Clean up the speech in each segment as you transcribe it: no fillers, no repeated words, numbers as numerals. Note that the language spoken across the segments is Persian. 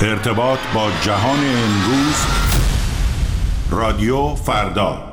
ارتباط با جهان امروز. رادیو فردا.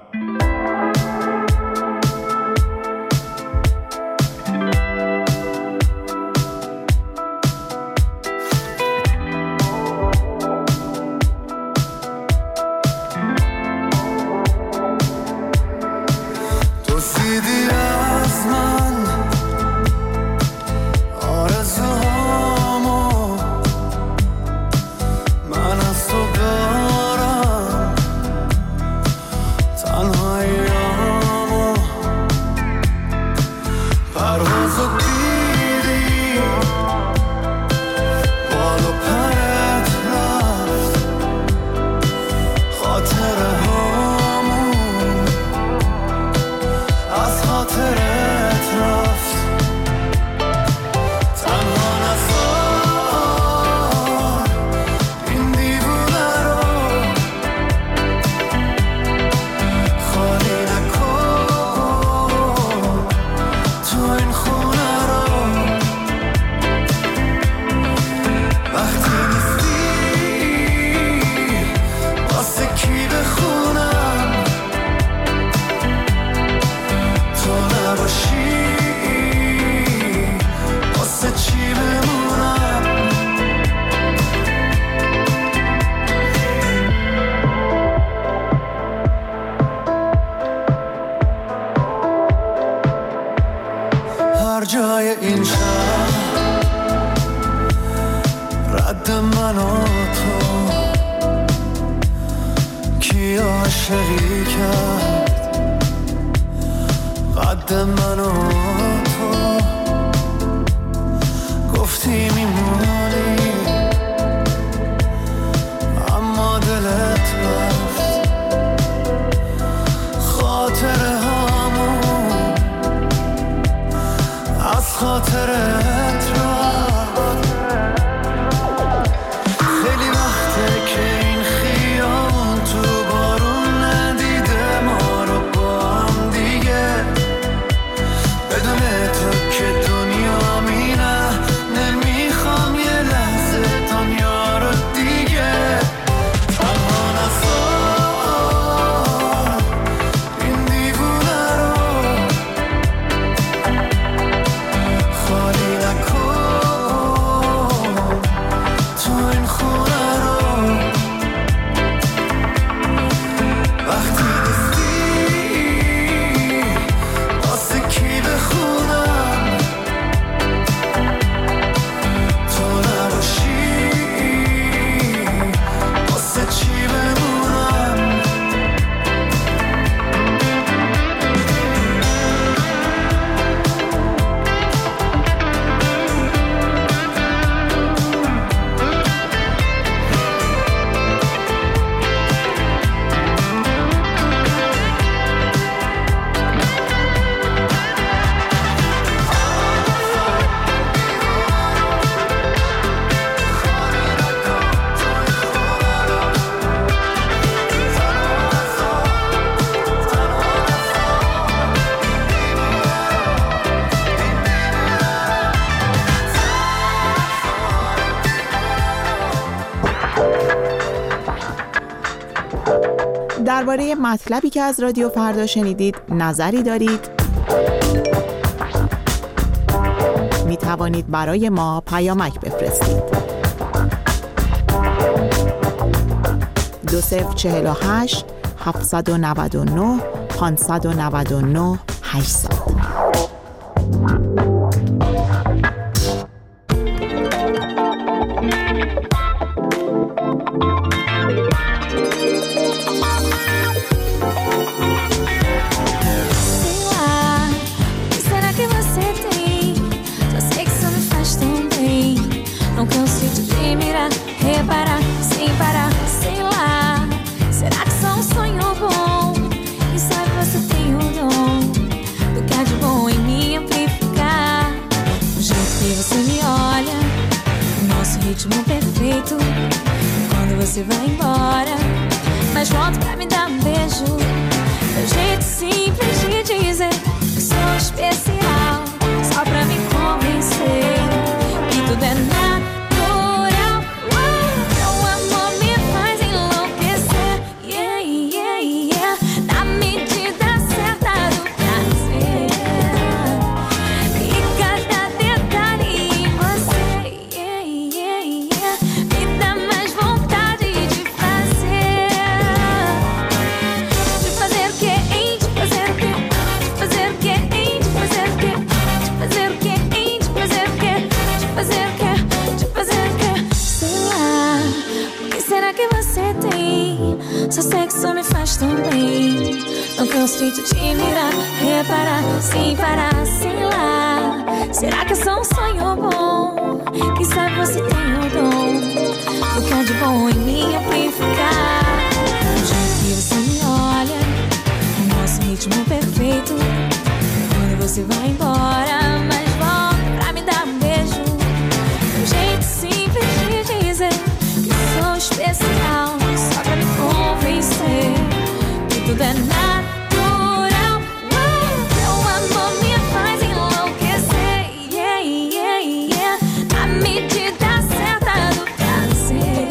درباره مطلبی که از رادیو فردا شنیدید نظری دارید؟ می توانید برای ما پیامک بفرستید. 2048 799 599 800. Você vai embora, mas volta pra me dar beijo. Meu jeito simples de dizer que sou especial, só pra me convencer que tudo é natural. que você tem. Seu sexo me faz tão bem. Não canso de te admirar, reparar, sem parar, sem lá. Será que é só um sonho bom? Quem sabe você tem o dom do que há de bom em mim amplificar. Do jeito que você me olha, o nosso ritmo perfeito. Quando você vai embora, mas volta pra me dar um beijo. Um jeito simples de dizer que sou especial, só pra me convencer que tudo é natural. Teu amor me faz enlouquecer, yeah, yeah, yeah. Na medida certa do prazer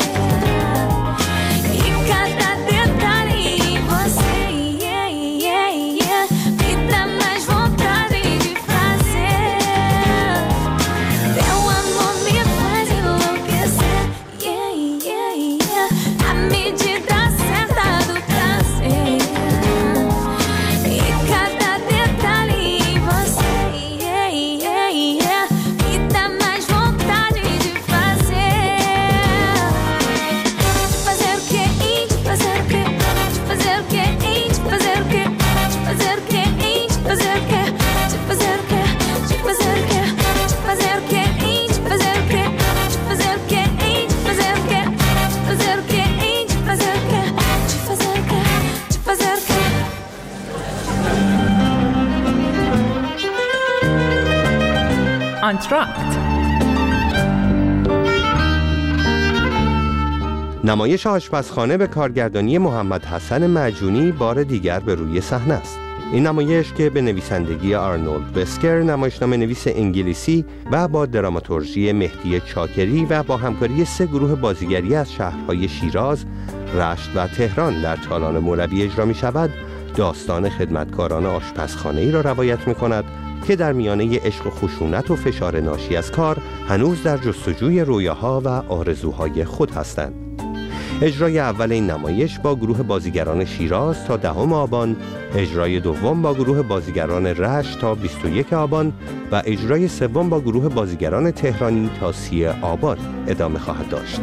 e cada detalhe em você, yeah, yeah, yeah, me dá mais vontade de fazer. Teu amor me faz enlouquecer, yeah, yeah, yeah. Na medida certa do prazer e cada detalhe em você, yeah, yeah, yeah, me dá mais vontade de fazer. De fazer o que? De fazer o que? De fazer o que? De fazer o que? De fazer o que? De fazer o que? De fazer o que? De fazer o que? De fazer o que? De fazer o que? De fazer o que? De fazer o que? De fazer o que? De fazer o que? De fazer o que? De fazer o que? آنتراکت. نمایش آشپزخانه به کارگردانی محمد حسن معجونی بار دیگر به روی صحنه است. این نمایش که به نویسندگی آرنولد وسکر، نمایشنامه نویس انگلیسی و با دراماتورژی مهدی چاکری و با همکاری 3 گروه بازیگری از شهرهای شیراز، رشت و تهران در تالان مولوی اجرا می شود، داستان خدمتکاران آشپزخانه‌ای را روایت می کند که در میانه عشق و خشونت و فشار ناشی از کار هنوز در جستجوی رویاها و آرزوهای خود هستند. اجرای اول این نمایش با گروه بازیگران شیراز تا 10 آبان، اجرای دوم با گروه بازیگران رشت تا 21 آبان و اجرای سوم با گروه بازیگران تهرانی تا 30 آبان ادامه خواهد داشت.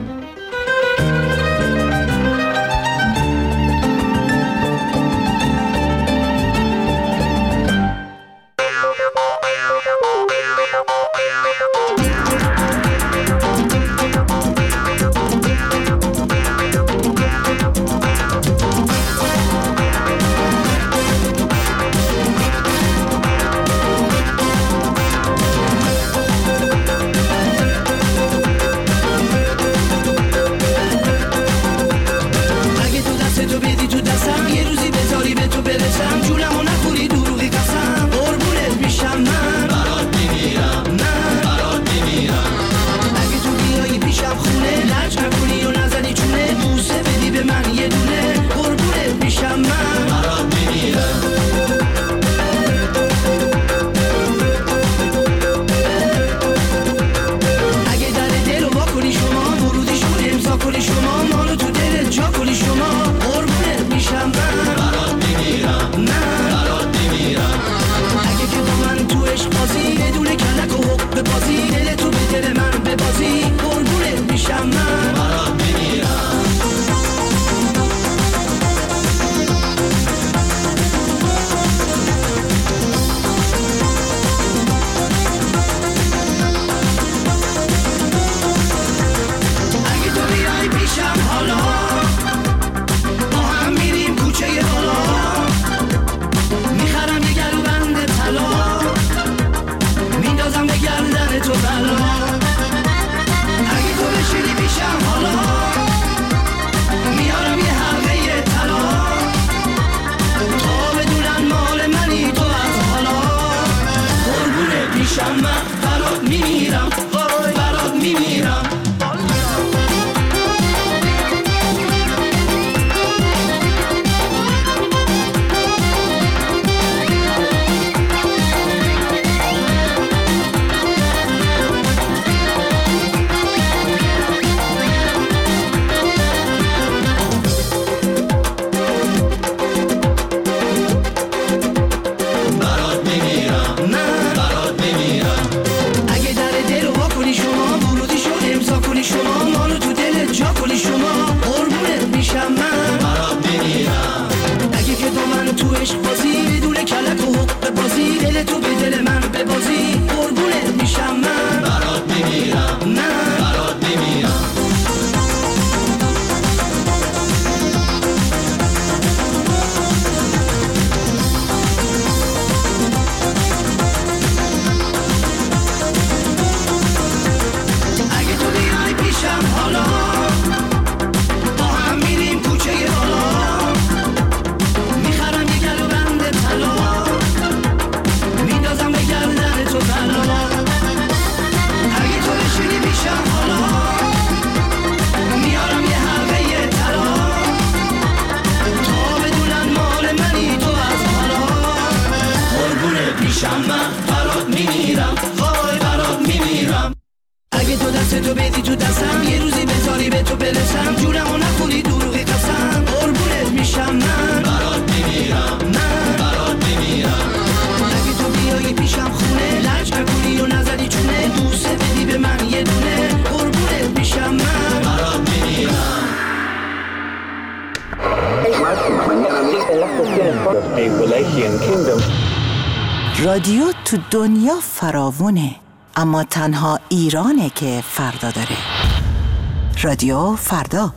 اومدی تو دستم یه روزی بذاری به تو برسم جونمو نخونی دروغی قسم قربونت میشم من برات میمیرم من برات میمیرم اگه تو بیایی پیشم خونه لج نکنی و نزدی چونه دوست بدی به من یه دونه قربونت میشم من برات میمیرم. رادیو تو دنیا فراوونه، اما تنها ایرانه که فردا داره. رادیو فردا.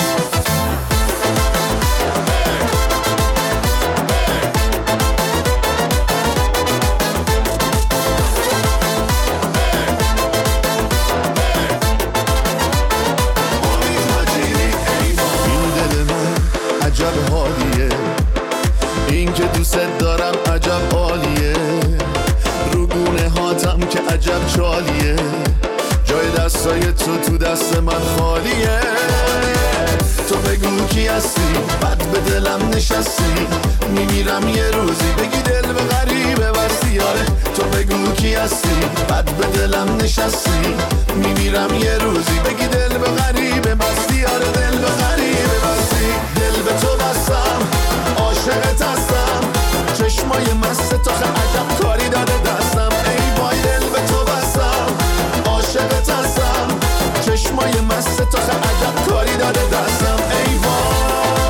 عجب حالیه این که دوست دارم عجب عالیه رو گونه هاتم که عجب چالیه جای دستای تو دست من خالیه تو بگو کی هستی بد به دلم نشستی میمیرم یه روزی بگی دل به غریبه بستی یاره تو بگو کی هستی بد به دلم نشستی میمیرم یه روزی بگی دل به غریبه بستی یاره دل به غریبه بستی دل به تو بستم عاشقت هستم چشمای مست تو عجب کاری داده دستم ای وای دل به تو بستم عاشقت هستم چشمای مست تو عجب کاری داده دستم ای وای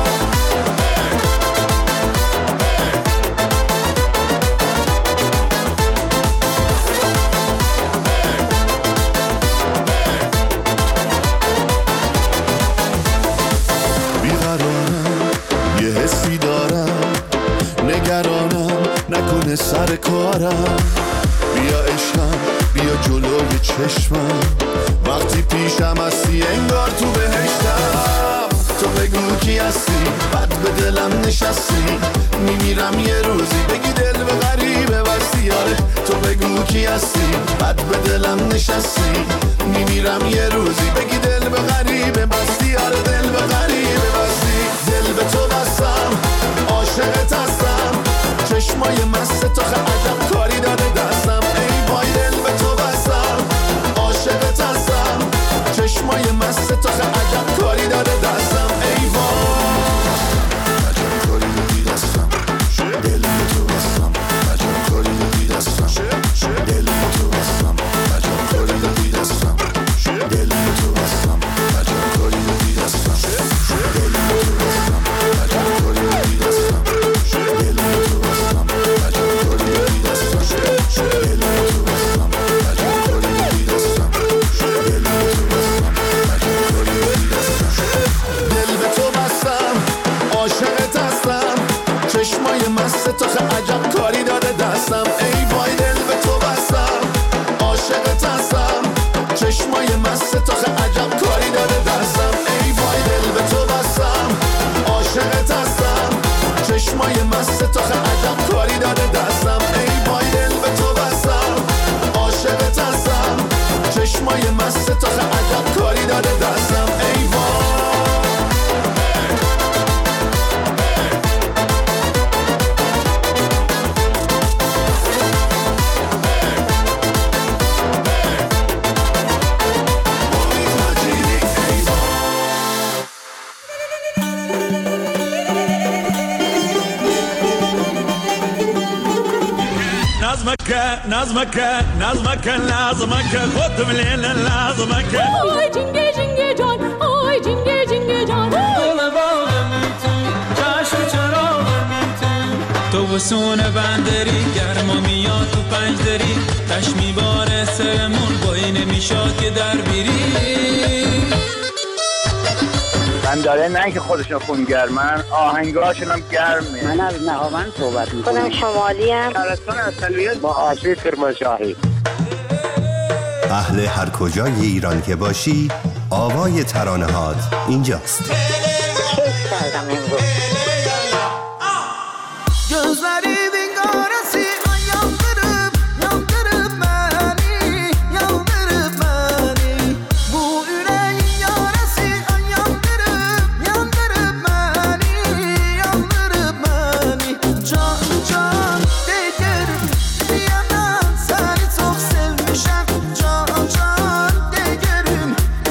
نکنه سر کارم بیا عشقم بیا جلوی چشمم وقتی پیشم هستی انگار تو بهشتم تو بگو کی هستی بد به دلم نشستی میمیرم یه روزی بگی دل به غریبه بستی یاره تو بگو کی هستی بد به دلم نشستی میمیرم یه روزی بگی دل به غریبه بستی یاره دل به غریبه بستی دل به تو بستم عاشقت هستم چشمای مست تو عجب کاری داده دستم ای وای دل به تو بستم عاشقت هستم چشمای مست تو عجب کاری داده دستم ای وای عجب کاری داده دستم دل به تو بستم عجب کاری داده دستم دل به تو بستم عجب کاری داده دستم دل به تو بستم عجب کاری داده دستم دل به تو بستم عجب کاری داده دستم دل به تو بستم عجب کاری داده دستم دل به تو بستم عجب کاری داده دستم دل به تو بستم عجب کاری داده دستم دل به تو بستم عاشقت هستم چشمای مست تو عجب کاری داده دستم ای وای دل به تو بستم عاشقت هستم چشمای مست تو عجب کاری داده دستم ای وای دل به تو بستم عاشقت هستم چشمای مست تو عجب کاری داده دستم ای وای دل به تو بستم عاشقت هستم چشمای مست تو عجب کاری داده دستم ای وای نظمك لازمك خد بليل لازمك آی جنگه جنگه جان آی جنگه جنگه جان دل باغم تو چشم چراغم تو وسون بندری گرما میاد تو پنج دری تش میباره سرمون بایی نمیشاد که در بیری من داره نه که خودشون خونگرمن آهنگاشون هم گرمه من از نهاوند صحبت میکنم خودم شمالی هم شهرستان اصلیت با آشی کرمانشاهی اهل هر کجای ایران که باشی آوای ترانه‌هات اینجاست. کیف کردم امروز gözleri bingaresi ay yandırıp yandırıp beni bu yüreğin yarası ay yandırıp beni can can degerim diyemem seni çok sevmişim can can degerim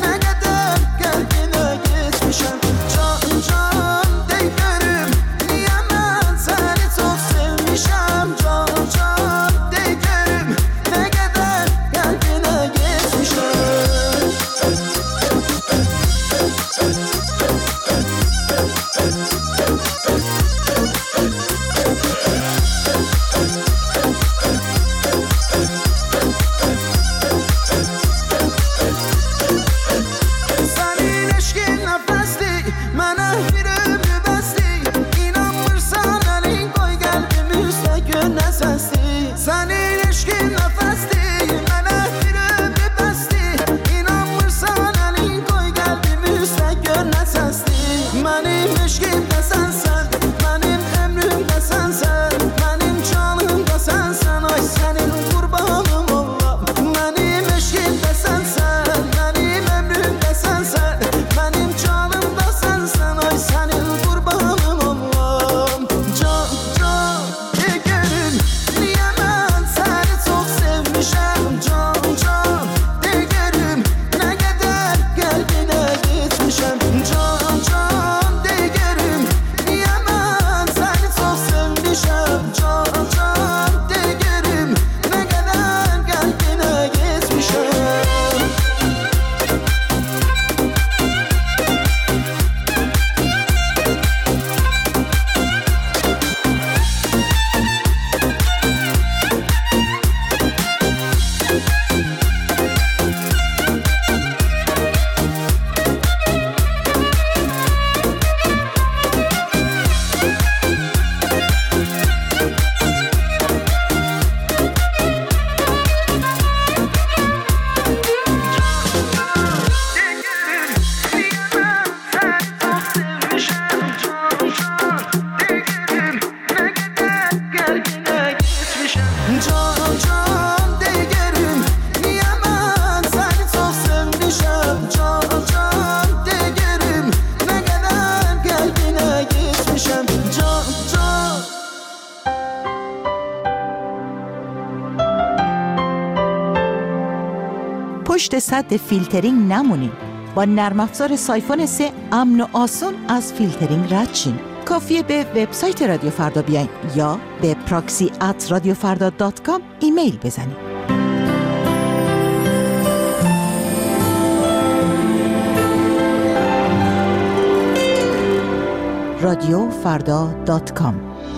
پشت سد فیلترینگ نمونین. با نرم افزار سایفون 3 امن و آسون از فیلترینگ رد شین. کافیه به وبسایت رادیو فردا بیاین یا به proxy@radiofarda.com ایمیل بزنین. radiofarda.com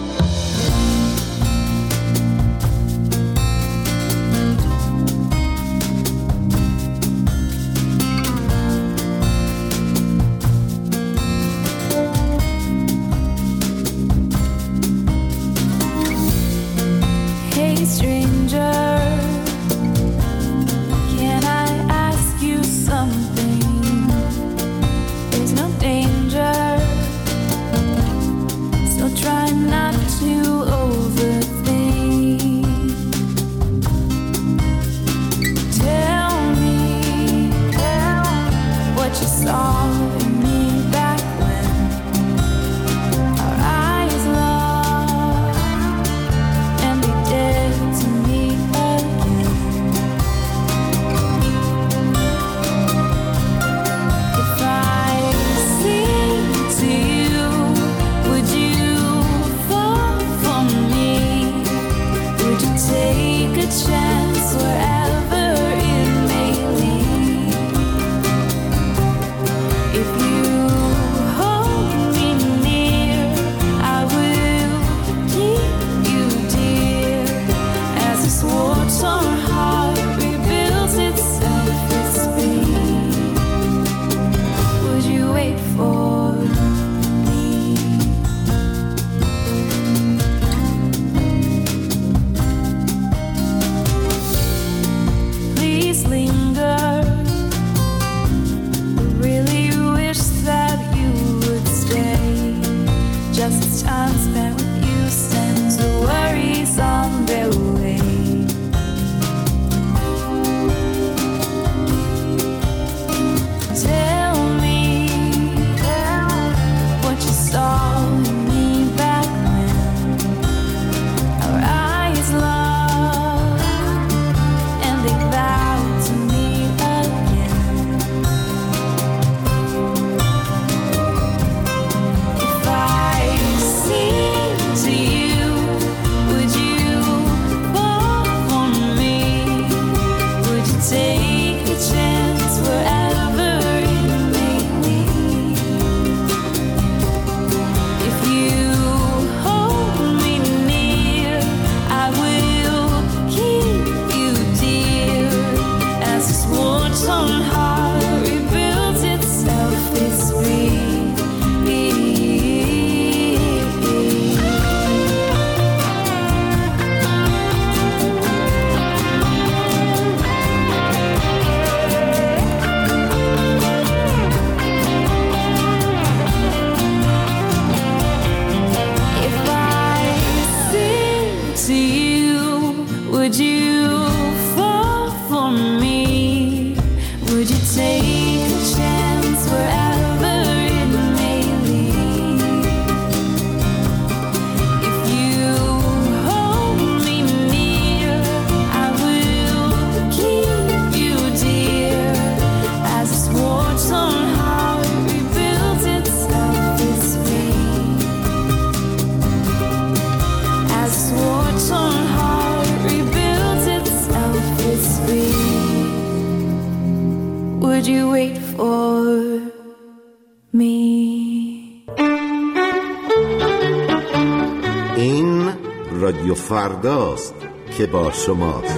این رادیو فرداست که با شماست.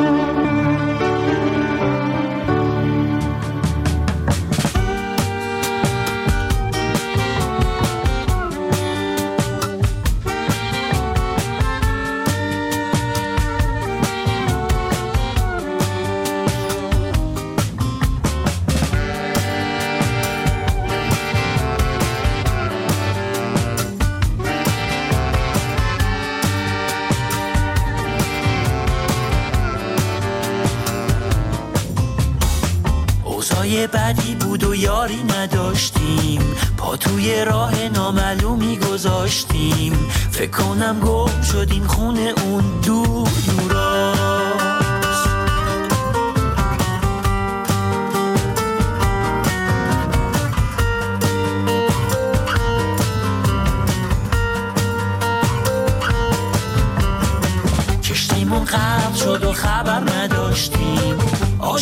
بعدی بود و یاری نداشتیم، پا توی راه نامعلومی گذاشتیم، فکر کنم گم شدیم خونه اون دور دوراست.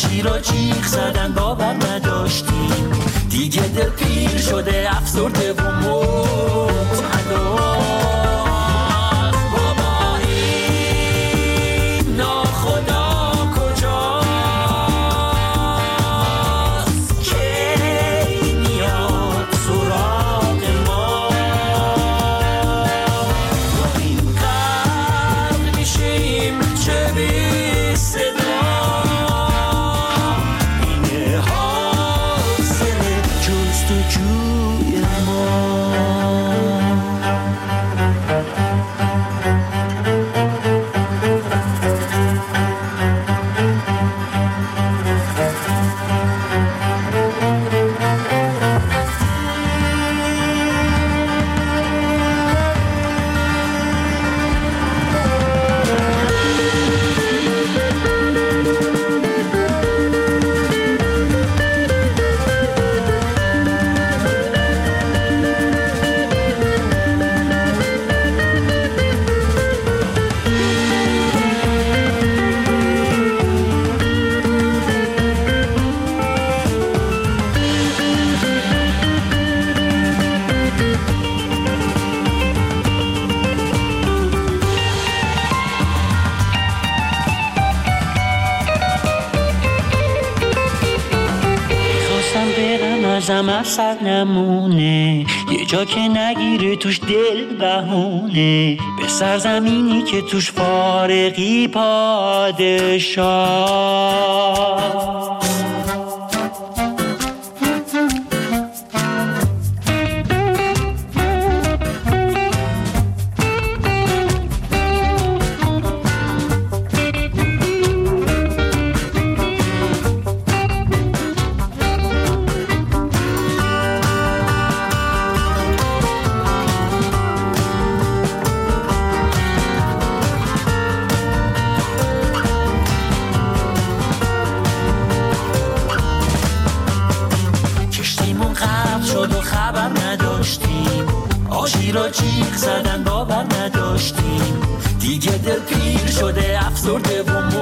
آشی را جیغ زدن باور نداشتیم، دیگه دل پیر شده افسرده و مبتلا. اثر نمونه، یه جا که نگیره توش دل بهونه، به سرزمینی که توش فارغی پادشاه. آشی را جیغ زدن باور نداشتیم، دیگه دل پیر شده افسرده و